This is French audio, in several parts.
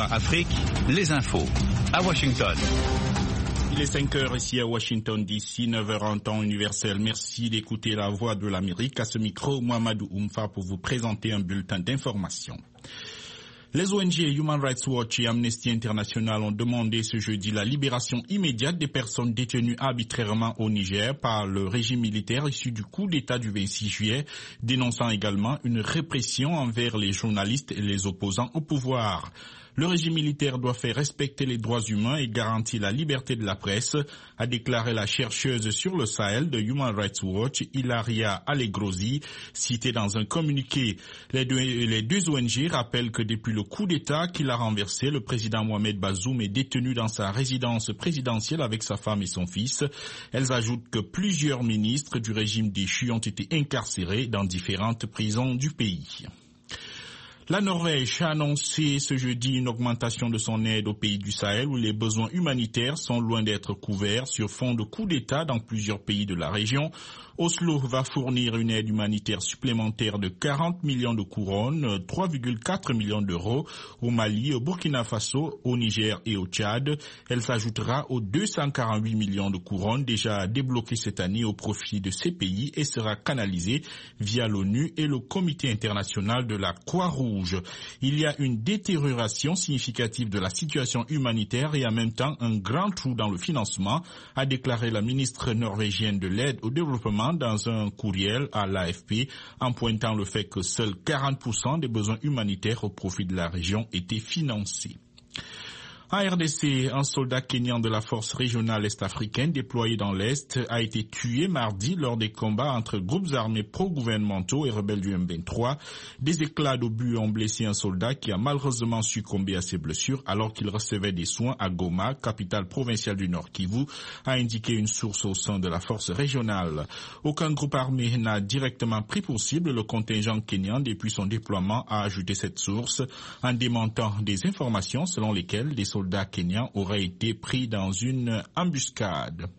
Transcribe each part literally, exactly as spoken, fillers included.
Afrique, les infos. À Washington. Il est cinq heures ici à Washington D C, neuf heures en temps universel. Merci d'écouter la voix de l'Amérique. À ce micro, Mohamedou Oumfa pour vous présenter un bulletin d'information. Les O N G Human Rights Watch et Amnesty International ont demandé ce jeudi la libération immédiate des personnes détenues arbitrairement au Niger par le régime militaire issu du coup d'État du vingt-six juillet, dénonçant également une répression envers les journalistes et les opposants au pouvoir. Le régime militaire doit faire respecter les droits humains et garantir la liberté de la presse, a déclaré la chercheuse sur le Sahel de Human Rights Watch, Ilaria Allegrosi, citée dans un communiqué. Les deux, les deux O N G rappellent que depuis le coup d'État qu'il a renversé, le président Mohamed Bazoum est détenu dans sa résidence présidentielle avec sa femme et son fils. Elles ajoutent que plusieurs ministres du régime déchu ont été incarcérés dans différentes prisons du pays. La Norvège a annoncé ce jeudi une augmentation de son aide aux pays du Sahel où les besoins humanitaires sont loin d'être couverts sur fond de coup d'État dans plusieurs pays de la région. Oslo va fournir une aide humanitaire supplémentaire de quarante millions de couronnes, trois virgule quatre millions d'euros au Mali, au Burkina Faso, au Niger et au Tchad. Elle s'ajoutera aux deux cent quarante-huit millions de couronnes déjà débloquées cette année au profit de ces pays et sera canalisée via l'ONU et le Comité international de la Croix-Rouge. Il y a une détérioration significative de la situation humanitaire et en même temps un grand trou dans le financement, a déclaré la ministre norvégienne de l'aide au développement dans un courriel à l'A F P en pointant le fait que seuls quarante pour cent des besoins humanitaires au profit de la région étaient financés. En R D C, un soldat kényan de la force régionale est-africaine déployé dans l'Est a été tué mardi lors des combats entre groupes armés pro-gouvernementaux et rebelles du M vingt-trois. Des éclats d'obus ont blessé un soldat qui a malheureusement succombé à ses blessures alors qu'il recevait des soins à Goma, capitale provinciale du Nord Kivu, a indiqué une source au sein de la force régionale. Aucun groupe armé n'a directement pris pour cible le contingent kényan depuis son déploiement, a ajouté cette source, en démentant des informations selon lesquelles des soldats kenyans auraient été pris dans une embuscade.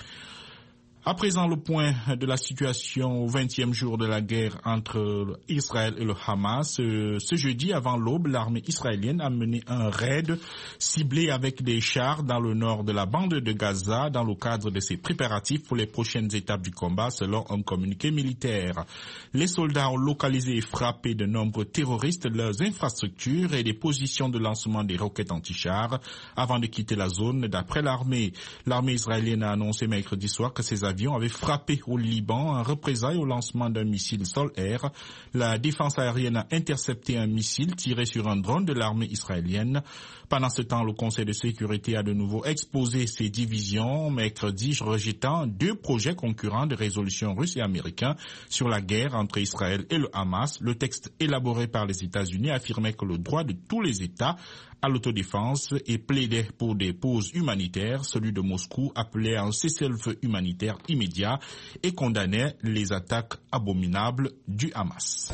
À présent, le point de la situation au vingtième jour de la guerre entre Israël et le Hamas. Ce jeudi, avant l'aube, l'armée israélienne a mené un raid ciblé avec des chars dans le nord de la bande de Gaza dans le cadre de ses préparatifs pour les prochaines étapes du combat, selon un communiqué militaire. Les soldats ont localisé et frappé de nombreux terroristes, leurs infrastructures et des positions de lancement des roquettes anti-chars avant de quitter la zone, d'après l'armée. L'armée israélienne a annoncé mercredi soir que ses avions avait frappé au Liban en représailles au lancement d'un missile sol-air. La défense aérienne a intercepté un missile tiré sur un drone de l'armée israélienne. Pendant ce temps, le Conseil de sécurité a de nouveau exposé ses divisions mercredi, rejetant deux projets concurrents de résolution russes et américains sur la guerre entre Israël et le Hamas. Le texte élaboré par les États-Unis affirmait que le droit de tous les États à l'autodéfense et plaidait pour des pauses humanitaires. Celui de Moscou appelait à un cessez-le-feu humanitaire immédiat et condamnait les attaques abominables du Hamas.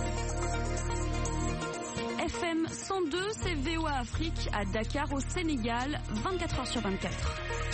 F M cent deux, c'est V O A Afrique à Dakar au Sénégal, vingt-quatre heures sur vingt-quatre.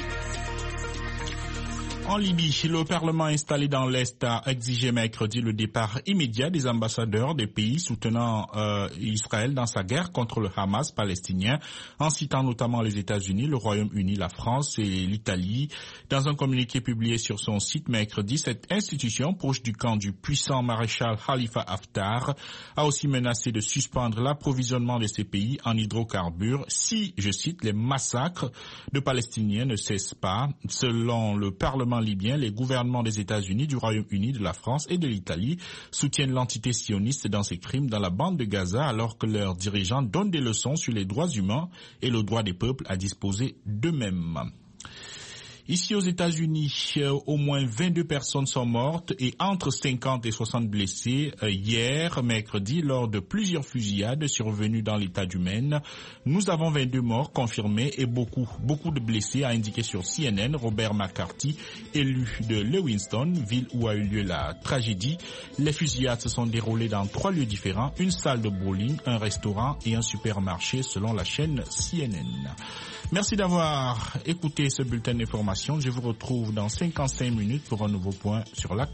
En Libye, le Parlement installé dans l'Est a exigé mercredi le départ immédiat des ambassadeurs des pays soutenant euh, Israël dans sa guerre contre le Hamas palestinien, en citant notamment les États-Unis, le Royaume-Uni, la France et l'Italie. Dans un communiqué publié sur son site mercredi, cette institution, proche du camp du puissant maréchal Khalifa Haftar, a aussi menacé de suspendre l'approvisionnement de ces pays en hydrocarbures si, je cite, les massacres de Palestiniens ne cessent pas. Selon le Parlement libyen, les gouvernements des États-Unis, du Royaume-Uni, de la France et de l'Italie soutiennent l'entité sioniste dans ses crimes dans la bande de Gaza alors que leurs dirigeants donnent des leçons sur les droits humains et le droit des peuples à disposer d'eux-mêmes. Ici aux États-Unis, euh, au moins vingt-deux personnes sont mortes et entre cinquante et soixante blessées euh, hier, mercredi, lors de plusieurs fusillades survenues dans l'État du Maine. Nous avons vingt-deux morts confirmés et beaucoup, beaucoup de blessés, a indiqué sur C N N Robert McCarthy, élu de Lewiston, ville où a eu lieu la tragédie. Les fusillades se sont déroulées dans trois lieux différents, une salle de bowling, un restaurant et un supermarché selon la chaîne C N N. Merci d'avoir écouté ce bulletin d'information. Je vous retrouve dans cinquante-cinq minutes pour un nouveau point sur l'actualité.